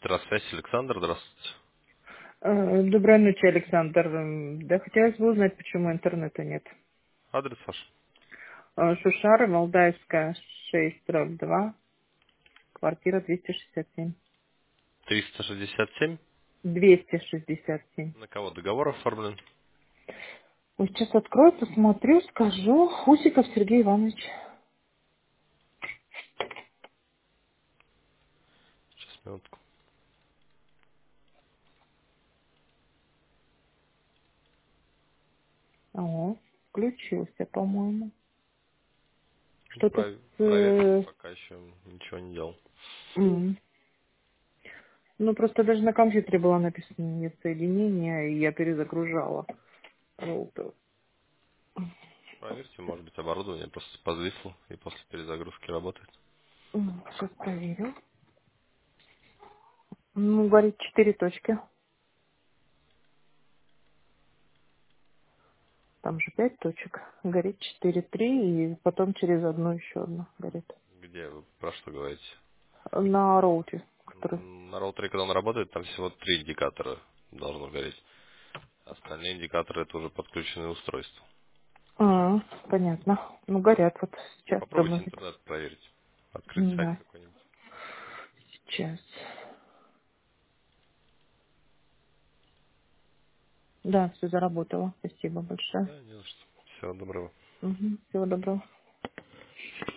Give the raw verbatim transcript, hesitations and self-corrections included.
Электросвязь, Александр, здравствуйте. Э, Доброй ночи, Александр. М, Да, хотелось бы узнать, почему интернета нет. Адрес ваш? Э, Шушара, Валдаевская, шесть, дробь два, квартира двести шестьдесят семь. триста шестьдесят семь. двести шестьдесят семь. На кого договор оформлен? Ой, сейчас открою, посмотрю, скажу. Усиков Сергей Иванович. Сейчас, минутку. О, включился, по-моему. Ну, Что-то про- с... проверки э, пока еще ничего не делал. м. Ну, просто даже на компьютере было написано нет соединения, и я перезагружала роутер. Проверьте, может быть, оборудование просто подвисло и после перезагрузки работает. М, Сейчас проверю. Ну, говорит, четыре точки. Там же пять точек. Горит четыре, три, и потом через одну еще одна горит. Где вы про что говорите? На роуте, который... М, На роутере, когда он работает, там всего три индикатора должно гореть. Остальные индикаторы это уже подключенные устройства. А, понятно. Ну, горят вот сейчас Попробуйте промывать. интернет проверить. Открыть сайт Да, какой-нибудь. сейчас. Да, все заработало. Спасибо большое. Да, не за что. Всего доброго. Мгм. Всего доброго.